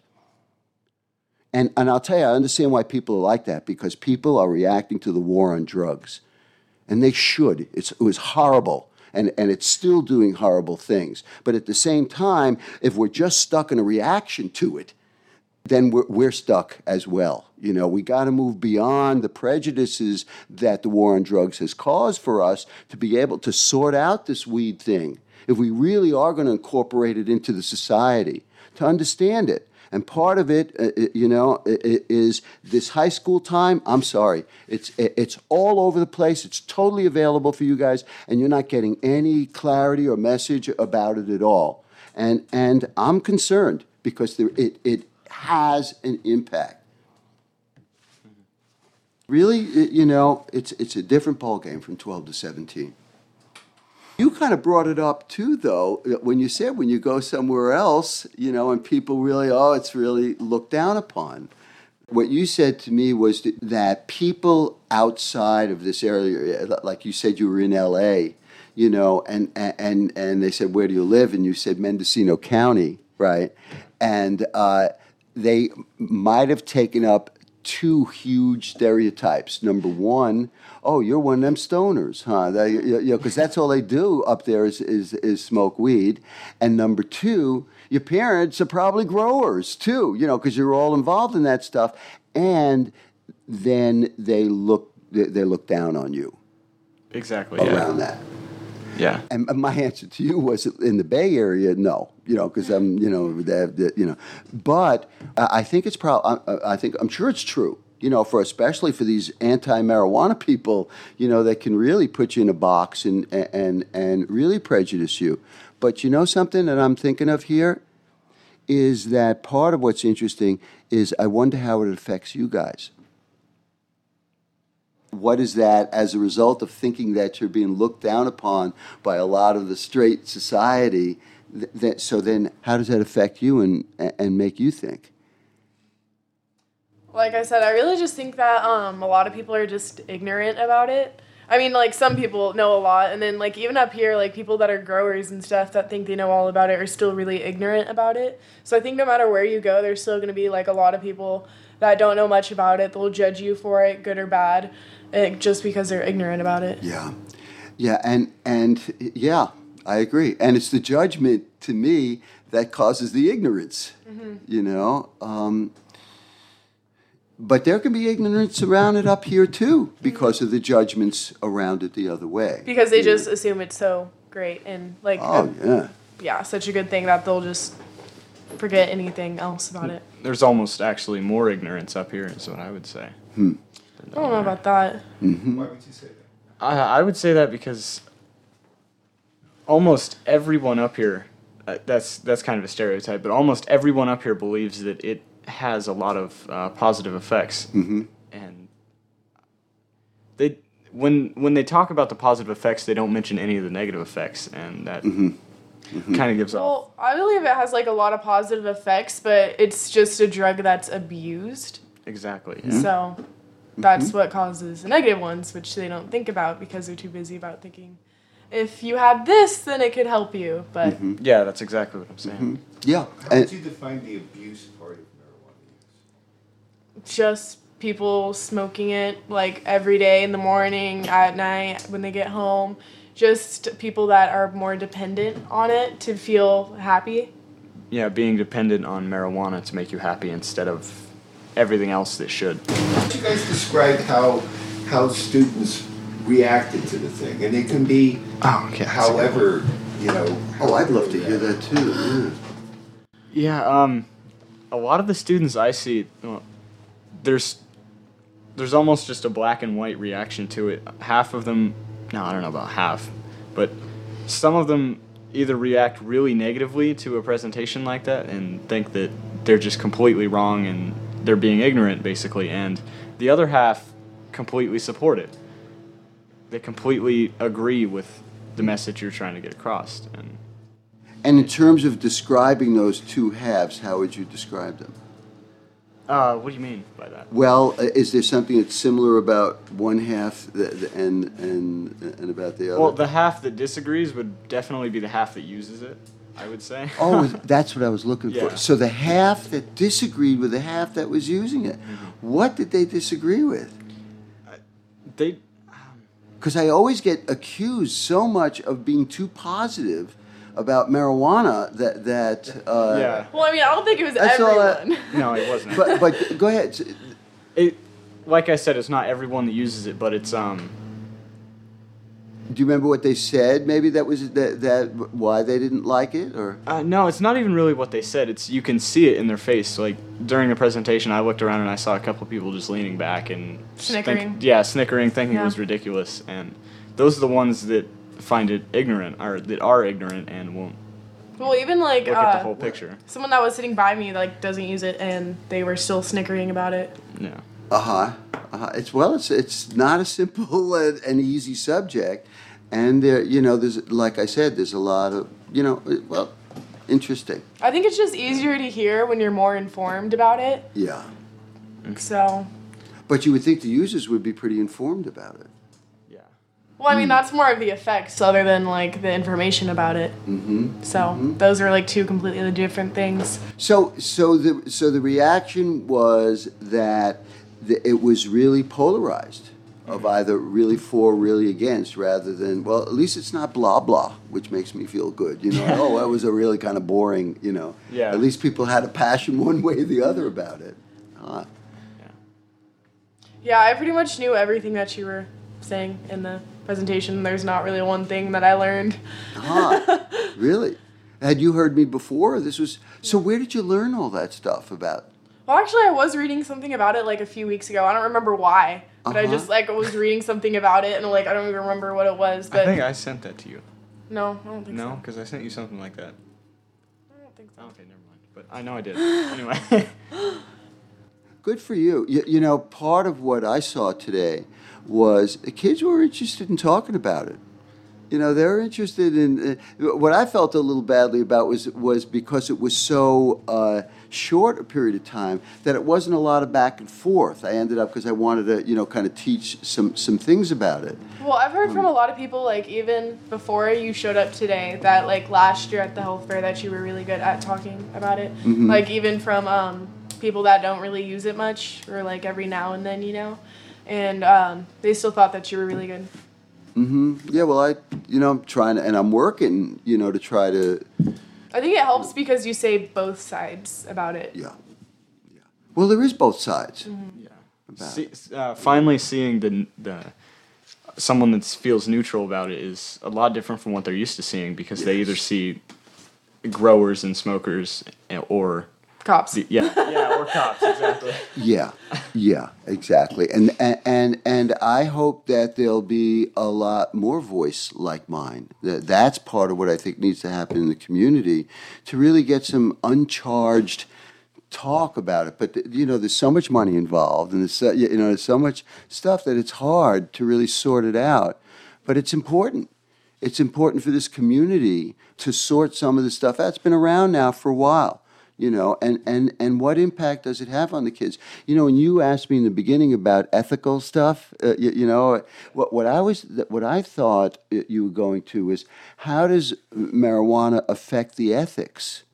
And, and I'll tell you, I understand why people are like that, because people are reacting to the war on drugs. And they should. It's, it was horrible, and, and it's still doing horrible things. But at the same time, if we're just stuck in a reaction to it, then we're, we're stuck as well. You know, we got to move beyond the prejudices that the war on drugs has caused for us to be able to sort out this weed thing. If we really are going to incorporate it into the society, to understand it. And part of it, uh, you know, is this high school time. I'm sorry. It's it's all over the place. It's totally available for you guys, and you're not getting any clarity or message about it at all. And and I'm concerned because there, it, it has an impact. Really, it, you know, it's, it's a different ballgame from twelve to seventeen. You kind of brought it up, too, though, when you said when you go somewhere else, you know, and people really, oh, it's really looked down upon. What you said to me was that people outside of this area, like you said you were in L A, you know, and, and, and they said, where do you live? And you said Mendocino County, right? And uh, they might have taken up two huge stereotypes. Number one, oh, you're one of them stoners, huh? They, you know, because that's all they do up there is, is is smoke weed. And number two, your parents are probably growers too, you know, because you're all involved in that stuff. And then they look they, they look down on you. Exactly. Around yeah. that. Yeah. And my answer to you was in the Bay Area, no, you know, because I'm, you know, they, you know, but I think it's probably, I think, I'm sure it's true, you know, for especially for these anti-marijuana people, you know, that can really put you in a box and and and really prejudice you. But you know something that I'm thinking of here is that part of what's interesting is I wonder how it affects you guys. What is that as a result of thinking that you're being looked down upon by a lot of the straight society? Th- that, so then how does that affect you and, and make you think? Like I said, I really just think that um, a lot of people are just ignorant about it. I mean, like, some people know a lot, and then, like, even up here, like, people that are growers and stuff that think they know all about it are still really ignorant about it. So I think no matter where you go, there's still going to be, like, a lot of people that don't know much about it. They'll judge you for it, good or bad, eh, just because they're ignorant about it. Yeah. Yeah, and, and yeah, I agree. And it's the judgment, to me, that causes the ignorance, mm-hmm. you know? Um, But there can be ignorance around it up here, too, because of the judgments around it the other way. Because they just assume it's so great and, like, oh, a, yeah. yeah, such a good thing that they'll just forget anything else about it. There's almost actually more ignorance up here, is what I would say. Hmm. I don't know about that. Mm-hmm. Why would you say that? I, I would say that because almost everyone up here uh, that's that's kind of a stereotype, but almost everyone up here believes that it has a lot of uh, positive effects. Mm-hmm. And they when when they talk about the positive effects, they don't mention any of the negative effects, and that Mm-hmm. Mm-hmm. kind of gives off. Well, I believe it has like a lot of positive effects, but it's just a drug that's abused. Exactly. Yeah. So that's what causes the negative ones, which they don't think about because they're too busy about thinking, if you had this, then it could help you. But Yeah, that's exactly what I'm saying. Yeah. How And, would you define the abuse part of marijuana use? just people smoking it like every day in the morning, at night, when they get home. Just people that are more dependent on it to feel happy. Yeah, being dependent on marijuana to make you happy instead of everything else that should. Could you guys describe how how students reacted to the thing? And it can be Oh, okay. however, you know. oh, I'd love to hear that too. Yeah. Yeah, um, a lot of the students I see, well, there's there's almost just a black and white reaction to it. Half of them, no, I don't know about half, but some of them either react really negatively to a presentation like that and think that they're just completely wrong and they're being ignorant, basically, and the other half completely support it. They completely agree with the message you're trying to get across. And And in terms of describing those two halves, how would you describe them? uh, what do you mean by that? Well, uh, is there something that's similar about one half th- th- and and and about the other? Well, the half that disagrees would definitely be the half that uses it, I would say. Oh, that's what I was looking Yeah. for. So the half that disagreed with the half that was using it. What did they disagree with? They, Because I always get accused so much of being too positive about marijuana that that. Uh, yeah. Well, I mean, I don't think it was That's all I- everyone. No, it wasn't. But but go ahead. it, like I said, it's not everyone that uses it, but it's um. Do you remember what they said? Maybe that was that that why they didn't like it, or Uh, no, it's not even really what they said. It's you can see it in their face. Like during the presentation, I looked around and I saw a couple of people just leaning back and just think- Snickering. yeah, snickering, thinking it Yeah. was ridiculous. And those are the ones that find it ignorant, or that are ignorant and won't Well, even like look at the uh, whole picture. someone that was sitting by me like doesn't use it, and they were still snickering about it. Yeah. uh huh. Uh-huh. It's well, it's it's not a simple and, and easy subject, and there, you know, there's like I said, there's a lot of you know, well, interesting. I think it's just easier to hear when you're more informed about it. Yeah, So, but you would think the users would be pretty informed about it. Yeah. well, I mean, that's more of the effects other than like the information about it. Mm-hmm. So those are like two completely different things. So so the so the reaction was that the, it was really polarized. Of either really for, really against, rather than, well, at least it's not blah blah, which makes me feel good. You know, oh, that was a really kind of boring, you know. Yeah. At least people had a passion one way or the other about it. Huh. Yeah, I pretty much knew everything that you were saying in the presentation. There's not really one thing that I learned. Huh. Really? Had you heard me before? This was so. Where did you learn all that stuff about? Well, actually, I was reading something about it like a few weeks ago. I don't remember why, but I Uh-huh. just like was reading something about it, and like I don't even remember what it was. But I think I sent that to you. no, I don't think No, so. because I sent you something like that. I don't think so. Okay, never mind. But I know I did. Anyway. Good for you. you. You know, part of what I saw today was the kids were interested in talking about it. You know, they're interested in uh, what I felt a little badly about was was because it was so uh, short a period of time that it wasn't a lot of back and forth. I ended up because I wanted to, you know, kind of teach some some things about it. Well, I've heard from a lot of people, like even before you showed up today, that like last year at the health fair that you were really good at talking about it. Mhm. Like even from um, people that don't really use it much, or like every now and then, you know, and um, they still thought that you were really good. Hmm. Yeah. Well, I, you know, I'm trying to, and I'm working, you know, to try to. I think it helps because you say both sides about it. Yeah. Yeah. Well, there is both sides. Yeah. About See, uh, finally seeing the the someone that feels neutral about it is a lot different from what they're used to seeing because they either Yes. see growers and smokers eh, or Cops. The- yeah, yeah, or cops, exactly. Yeah, yeah, exactly. And, and and and I hope that there'll be a lot more voice like mine. That that's part of what I think needs to happen in the community to really get some uncharged talk about it. But you know, there's so much money involved, and there's so, you know, there's so much stuff that it's hard to really sort it out. But it's important. It's important for this community to sort some of the stuff out. It's been around now for a while. You know, and, and, and what impact does it have on the kids? You know, when you asked me in the beginning about ethical stuff, uh, you, you know, what, what I was, what I thought you were going to is how does marijuana affect the ethics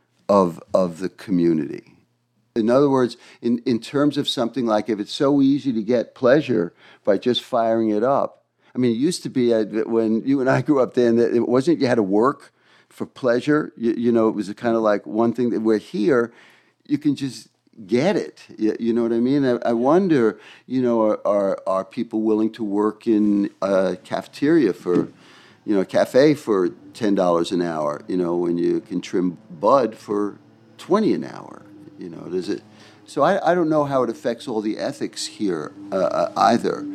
of of the community? In other words, in, in terms of something like if it's so easy to get pleasure by just firing it up. I mean, it used to be uh, when you and I grew up then, that it wasn't you had to work for pleasure. You, you know, it was a kind of like one thing that we're here, you can just get it. You, you know what I mean? I, I wonder, you know, are, are are people willing to work in a cafeteria for, you know, a cafe for ten dollars an hour? You know, when you can trim bud for twenty an hour. You know, does it? So I I don't know how it affects all the ethics here uh, uh, either.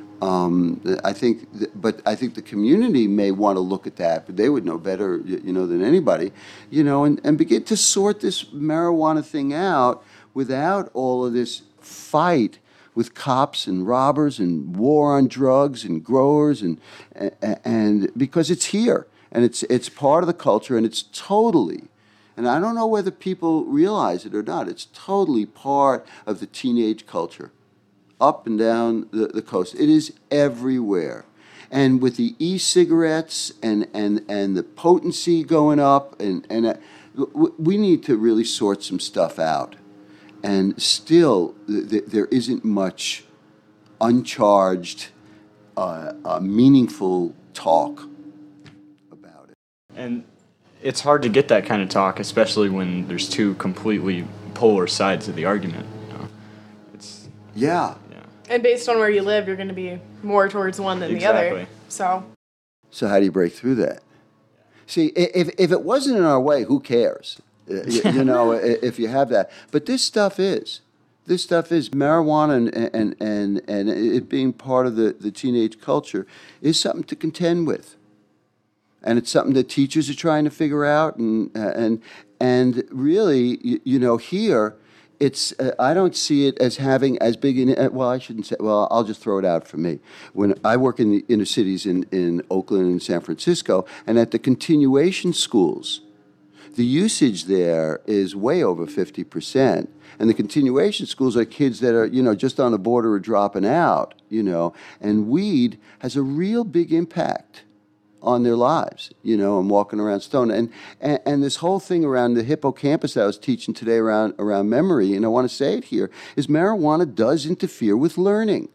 Um, I think, th- but I think the community may want to look at that, but they would know better, y- you know, than anybody, you know, and, and begin to sort this marijuana thing out without all of this fight with cops and robbers and war on drugs and growers and and, and because it's here and it's it's part of the culture and it's totally, and I don't know whether people realize it or not, it's totally part of the teenage culture. Up and down the, the coast. It is everywhere. And with the e-cigarettes and, and, and the potency going up, and, and uh, w- we need to really sort some stuff out. And still, th- th- there isn't much uncharged, uh, uh, meaningful talk about it. And it's hard to get that kind of talk, especially when there's two completely polar sides of the argument. You know? It's Yeah. And based on where you live, you're going to be more towards one than Exactly. the other. So, So how do you break through that? See, i- if if it wasn't in our way, who cares? Uh, you, you know, i- if you have that. But this stuff is. This stuff is marijuana and and and, and it being part of the, the teenage culture is something to contend with. And it's something that teachers are trying to figure out. And uh, and and really, you, you know, here, it's uh, I don't see it as having as big an uh, well I shouldn't say well I'll just throw it out for me. When I work in the inner cities in, in Oakland and San Francisco, and at the continuation schools, the usage there is way over fifty percent. And the continuation schools are kids that are, you know, just on the border of dropping out, you know, and weed has a real big impact on their lives, you know, and walking around stoned. And, and and this whole thing around the hippocampus that I was teaching today around around memory, and I want to say it here, is marijuana does interfere with learning.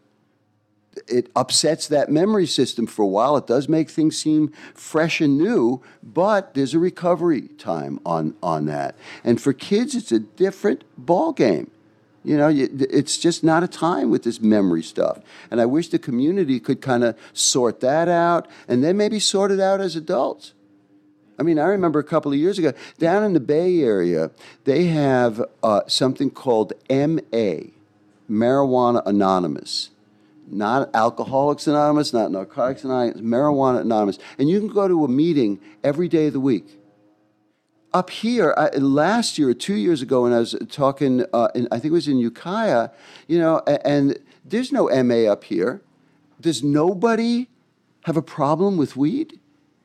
It upsets that memory system for a while. It does make things seem fresh and new, but there's a recovery time on, on that. And for kids, it's a different ball game. You know, you, it's just not a time with this memory stuff. And I wish the community could kind of sort that out and then maybe sort it out as adults. I mean, I remember a couple of years ago, down in the Bay Area, they have uh, something called M A, Marijuana Anonymous. Not Alcoholics Anonymous, not Narcotics Anonymous, Marijuana Anonymous. And you can go to a meeting every day of the week. Up here, I, last year or two years ago, when I was talking, uh, in, I think it was in Ukiah, you know, and, and there's no M A up here. Does nobody have a problem with weed?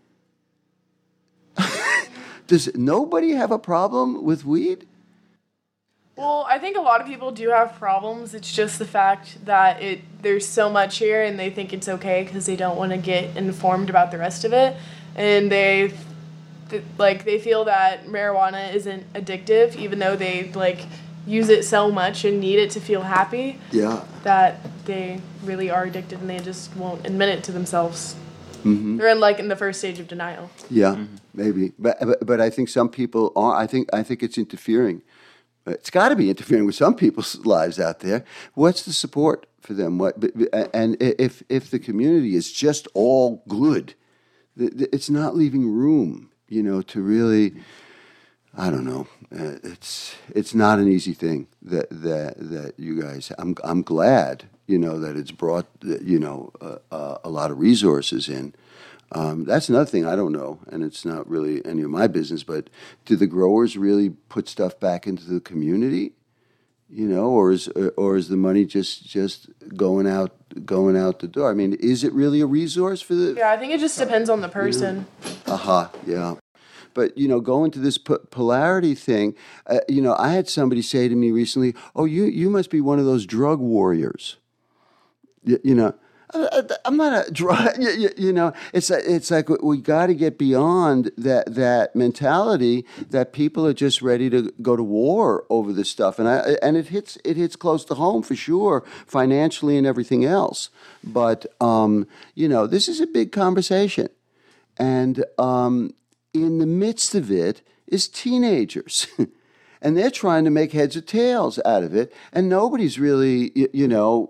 Does nobody have a problem with weed? well, I think a lot of people do have problems. It's just the fact that it there's so much here, and they think it's okay because they don't want to get informed about the rest of it, and they th- like they feel that marijuana isn't addictive, even though they like use it so much and need it to feel happy. Yeah. That they really are addicted, and they just won't admit it to themselves. Mm-hmm. They're in like in the first stage of denial. Yeah, mm-hmm. maybe, but, but but I think some people are. I think I think it's interfering. It's got to be interfering with some people's lives out there. What's the support for them? What and if if the community is just all good, it's not leaving room, you know, to really I don't know. Uh, it's it's not an easy thing that that that you guys. I'm I'm glad you know that it's brought uh, you know uh, uh, a lot of resources in. Um, that's another thing I don't know, and it's not really any of my business. But do the growers really put stuff back into the community? You know, or is or is the money just just going out going out the door? I mean, is it really a resource for the? Yeah, I think it just depends on the person. Aha, yeah. But you know, going to this po- polarity thing, uh, you know, I had somebody say to me recently, "Oh, you you must be one of those drug warriors." You, you know, I, I'm not a drug. You, you, you know, it's a, it's like we got to get beyond that that mentality that people are just ready to go to war over this stuff, and I and it hits it hits close to home for sure, financially and everything else. But um, you know, this is a big conversation, and um, in the midst of it is teenagers. And they're trying to make heads or tails out of it, and nobody's really, you, you know,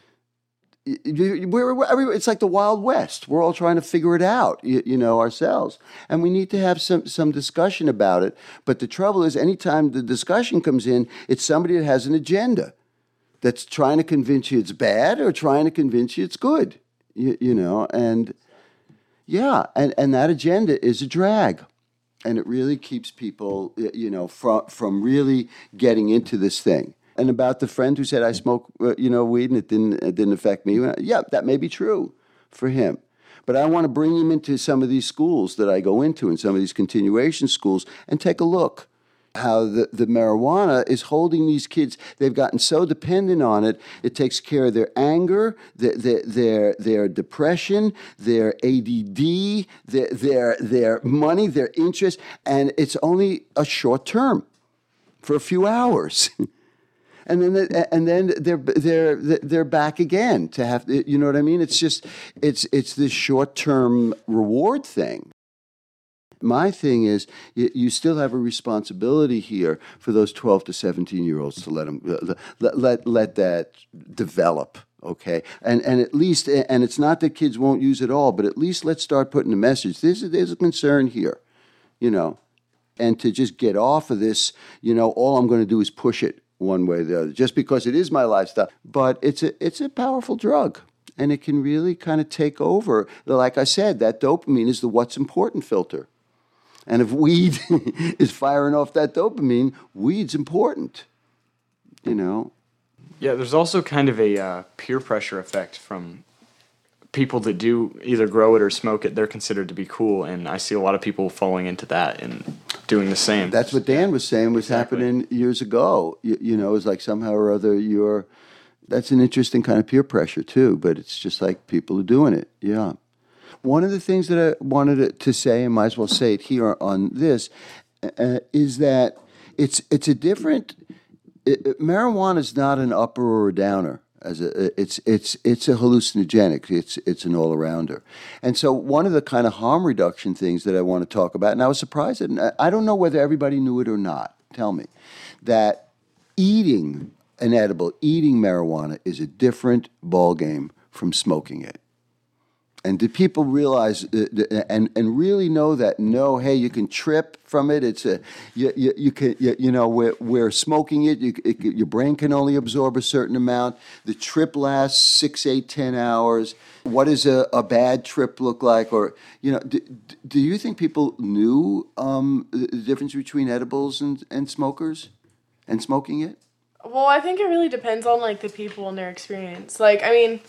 we're, we're, it's like the Wild West. We're all trying to figure it out, you, you know, ourselves. And we need to have some, some discussion about it. But the trouble is, anytime the discussion comes in, it's somebody that has an agenda that's trying to convince you it's bad or trying to convince you it's good, you, you know. And, yeah, and, and that agenda is a drag. And it really keeps people, you know, from, from really getting into this thing. And about the friend who said I smoke, uh, you know, weed and it didn't it didn't affect me. Yeah, that may be true for him, but I want to bring him into some of these schools that I go into, and some of these continuation schools, and take a look how the, the marijuana is holding these kids. They've gotten so dependent on it. It takes care of their anger, their their their, their depression, their A D D, their, their their money, their interest, and it's only a short term, for a few hours. And then, and then they're they're they're back again to have, you know what I mean? It's just it's it's this short term reward thing. My thing is, you, you still have a responsibility here for those twelve to seventeen year olds to let them let let let that develop. Okay, and and at least, and it's not that kids won't use it all, but at least let's start putting a message. There's a, there's a concern here, you know, and to just get off of this, you know, all I'm going to do is push it one way or the other, just because it is my lifestyle. But it's a it's a powerful drug, and it can really kind of take over. Like I said, that dopamine is the what's important filter. And if weed is firing off that dopamine, weed's important, you know. Yeah, there's also kind of a uh, peer pressure effect from people that do either grow it or smoke it. They're considered to be cool, and I see a lot of people falling into that and doing the same. That's what Dan was saying was Exactly. happening years ago. You, you know, it's like somehow or other you're, that's an interesting kind of peer pressure too, but it's just like people are doing it. Yeah. One of the things that I wanted to say, and might as well say it here on this, uh, is that it's it's a different, it, it, marijuana is not an upper or a downer. As a, it's it's it's a hallucinogenic. It's it's an all arounder, and so one of the kind of harm reduction things that I want to talk about, and I was surprised, that I don't know whether everybody knew it or not. Tell me, that eating an edible, eating marijuana, is a different ballgame from smoking it. And do people realize uh, and and really know that? No, hey, you can trip from it. It's a you you, you can you, you know where where smoking it, you, it, your brain can only absorb a certain amount. The trip lasts six, eight, ten hours. What does a, a bad trip look like? Or you know, do, do you think people knew um, the difference between edibles and, and smokers, and smoking it? Well, I think it really depends on like the people and their experience. Like, I mean,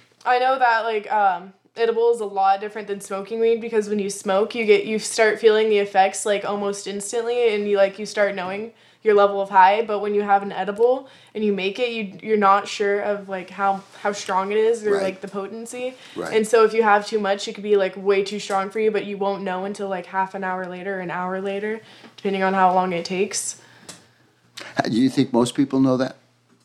I know that like um. edible is a lot different than smoking weed, because when you smoke, you get you start feeling the effects like almost instantly, and you like you start knowing your level of high. But when you have an edible and you make it, you you're not sure of like how how strong it is, or Right. like the potency. Right. And so if you have too much, it could be like way too strong for you, but you won't know until like half an hour later, an hour later, depending on how long it takes. Do you think most people know that?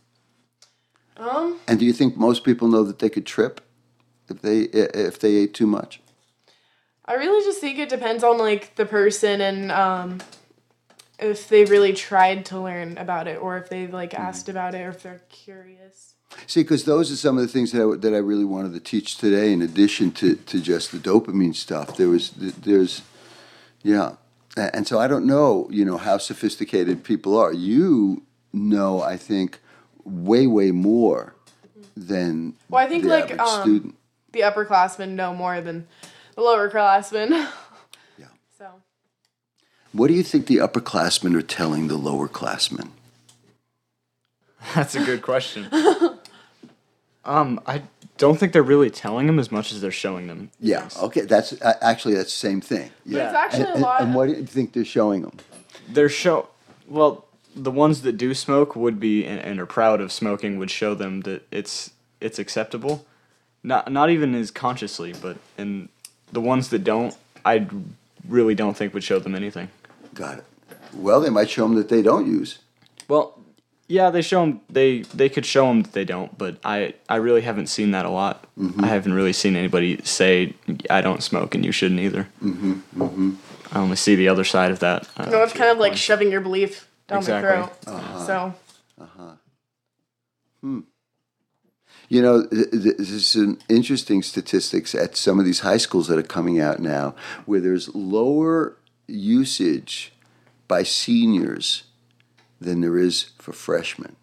Um. And do you think most people know that they could trip if they if they ate too much? I really just think it depends on like the person, and um, if they really tried to learn about it, or if they like asked about it, or if they're curious. See, because those are some of the things that I, that I really wanted to teach today. In addition to, to just the dopamine stuff, there was there's, yeah, A- And so I don't know, you know, how sophisticated people are. You know, I think, way, way more than Well, I think the like average um, student. the upperclassmen know more than the lowerclassmen. Yeah. So What do you think the upperclassmen are telling the lowerclassmen? That's a good question. um, I don't think they're really telling them as much as they're showing them. Yeah, things. okay, that's, uh, actually, that's the same thing. but Yeah. it's actually And, a and- lot. and what do you think they're showing them? They're show well, the ones that do smoke would be and, and are proud of smoking would show them that it's it's acceptable. Not not even as consciously, but and the ones that don't, I really don't think would show them anything. Got it. Well, they might show them that they don't use. Well, yeah, they show them. They they could show them that they don't, but I I really haven't seen that a lot. I haven't really seen anybody say I don't smoke and you shouldn't either. Mm-hmm. Mm-hmm. I only see the other side of that. Uh, No, it's kind of like shoving your belief down Exactly. the throat. So You know, th- th- this is an interesting statistics at some of these high schools that are coming out now, where there's lower usage by seniors than there is for freshmen.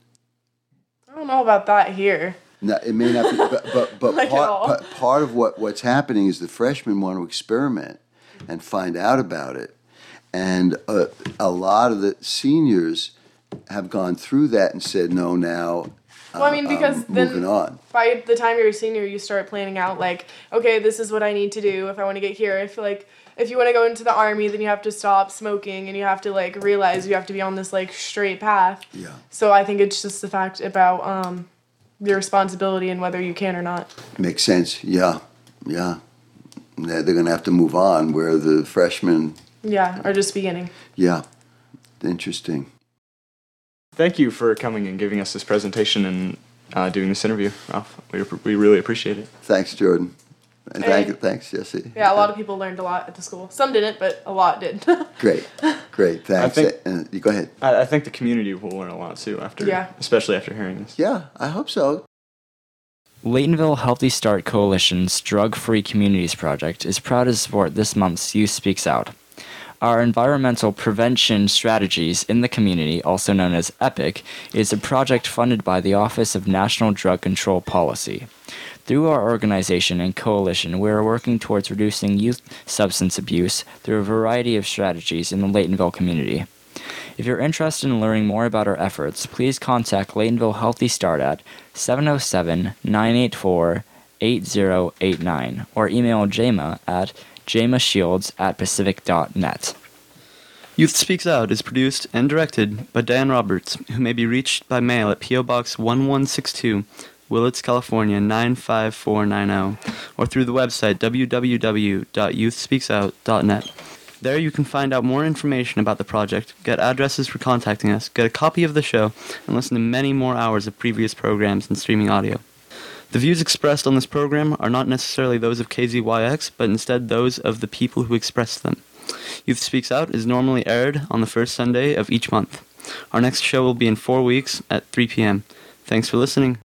I don't know about that here. Now, it may not be, but but, but Like at all. part, part part of what, what's happening is the freshmen want to experiment and find out about it, and uh, a lot of the seniors have gone through that and said no now. Well, I mean, I'm because then moving on. by the time you're a senior, you start planning out like, okay, this is what I need to do if I want to get here. If like, if you want to go into the army, then you have to stop smoking and you have to like realize you have to be on this like straight path. Yeah. So I think it's just the fact about um, your responsibility and whether you can or not. Makes sense. Yeah, yeah. They're, they're going to have to move on. Where the freshmen, Yeah, or just beginning. yeah, interesting. Thank you for coming and giving us this presentation and uh, doing this interview, Ralph. We, we really appreciate it. Thanks, Jordan, and thank And- thanks, Jesse. Yeah, a lot of people learned a lot at the school. Some didn't, but a lot did. Great, great. Thanks. think- Uh, you go ahead. I, I think the community will learn a lot too after, Yeah. especially after hearing this. Yeah, I hope so. Laytonville Healthy Start Coalition's Drug Free Communities Project is proud to support this month's Youth Speaks Out. Our environmental prevention strategies in the community, also known as EPIC, is a project funded by the Office of National Drug Control Policy. Through our organization and coalition, we are working towards reducing youth substance abuse through a variety of strategies in the Laytonville community. If you're interested in learning more about our efforts, please contact Laytonville Healthy Start at seven oh seven, nine eight four, eight oh eight nine or email jama at jamashields at pacific dot net. Youth Speaks Out is produced and directed by Dan Roberts, who may be reached by mail at P O. Box one one six two, Willits, California nine five four nine zero, or through the website w w w dot youth speaks out dot net. There you can find out more information about the project, get addresses for contacting us, get a copy of the show, and listen to many more hours of previous programs and streaming audio. The views expressed on this program are not necessarily those of K Z Y X, but instead those of the people who express them. Youth Speaks Out is normally aired on the first Sunday of each month. Our next show will be in four weeks at three p.m. Thanks for listening.